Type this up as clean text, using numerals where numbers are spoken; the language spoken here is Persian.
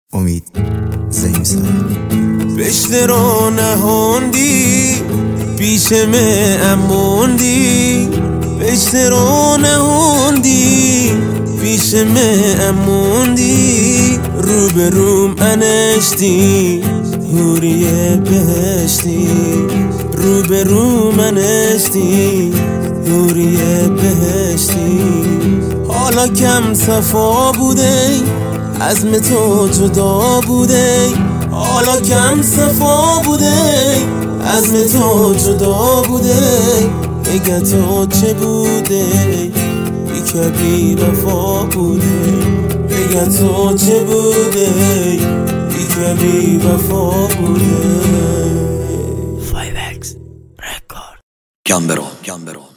امید زیمسار بشترو نهوندی پیشمه اموندی بشترو نهوندی پیشمه اموندی روبروم انشتی هوریه بهشتی روبروم انشتی هوریه بهشتی حالا کم صفا بوده عزم تو جدا بوده حالا کم صفا بوده عزم تو جدا بوده نگه تو چه بوده بی که بی وفا بوده نگه تو چه بوده بی که بی وفا بوده 5X Record. Gambero